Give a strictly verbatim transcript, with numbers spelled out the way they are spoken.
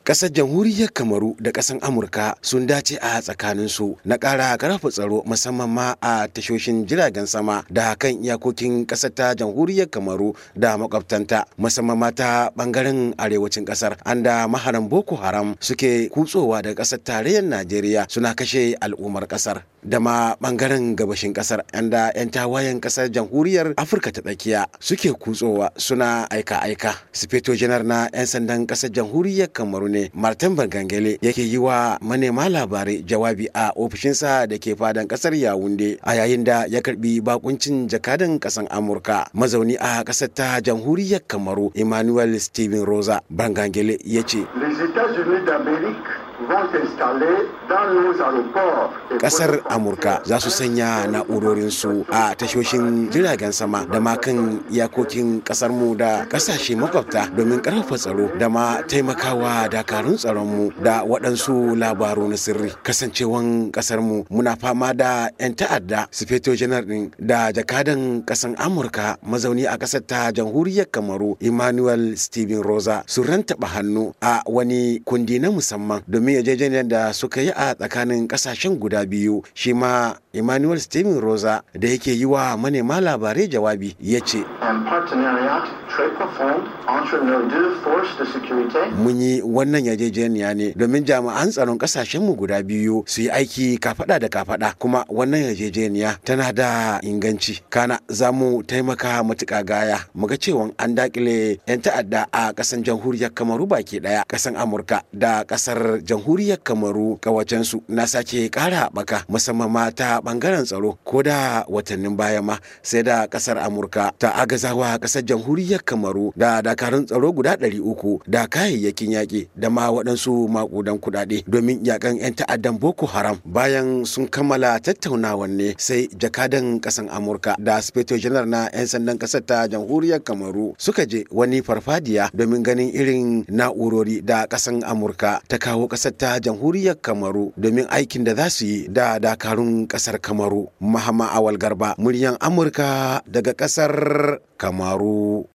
Ƙasar jamhuriyar Kamaru da ƙasar Amurka sun dace a tsakaninsu na ƙara ƙarfafa tsaro musamman ma a tashoshin jiragen sama da kan iyakokin ƙasar ta jamhuriyar Kamaru da makwabtanta musamman ma ta ɓangaren arewacin ƙasar an da maharan Boko Haram suke kutsowa daga ƙasar tarayyar Najeriya suna kashe al'ummar ƙasar da ma ɓangaren gabashin ƙasar da 'yan tawayen ƙasar jamhuriyar Afirka ta tsakiya suke kutsowa suna aika-aika. Sifeto janar na 'yan sandan ƙasar jamhuriyar Kamaru ne Martin Bangangele yake yi wa manema labarai jawabi a ofishinsa da ke fadan kasar Yawunde a yayin da ya karbi bakuncin jakadan kasan Amurka mazauni a kasar ta jamhuriyar Kamaru Emmanuel Steven Rosa. Bangangele ya ce kasar Amurka za su sanya na'urorinsu a tashoshin jiragen sama da ma kan iyakokin kasar mu da kasashe makwabta domin karfafa tsaro da ma taimakawa dakarun tsaron mu da waɗansu labaru na sirri. Kasancewan kasar mu muna fama da 'yan ta'adda. Sifeto janar din da jakadan kasan Amurka mazauni a kasar ta jamhuriyar Kamaru Emmanuel Steven Rosa sun rantaba hannu a wani kundi na musamman domin yarjejeniyar da suka yi a tsakanin kasashen guda biyu. Shi ma Emmanuel Steven Rosa da yake yi wa manema labarai jawabi ya ce mun yi wannan yarjejeniya ne domin jami'an tsaron kasashenmu guda biyu su yi aiki kafada da kafada, kuma wannan yarjejeniya tana da inganci. Kana za mu taimaka matuƙa gaya muga cewa an dakile 'yan ta'adda a ƙasar jamhuriyar Kamaru baki ɗaya. Ƙasar Amurka da ƙasar jamhuriyar Kamaru kawacensu na sake ƙara haɓaka musamman ma ta ɓangaren tsaro, ko da watannin baya ma sai da ƙasar Amurka ta agazawa ƙasar jamhuriyar Kamaru da dakarun tsaro guda ɗari uku da kayayyakin yaƙi da ma waɗansu maƙudan kuɗaɗe domin yaƙan 'yan ta'addan Boko Haram. Bayan sun kammala tattaunawan ne sai jakadan ƙasar Amurka da Sifeto janar na 'yan sandan ƙasar ta jamhuriyar Kamaru suka je wani farfadiya domin ganin irin na'urori da ƙasar Amurka ta kawo ƙasar ta jamhuriyar Kamaru domin aikin da za su yi da dakarun ƙasar Kamaru. Mahama Awal Garba, muryan Amurka daga ƙasar Kamaru.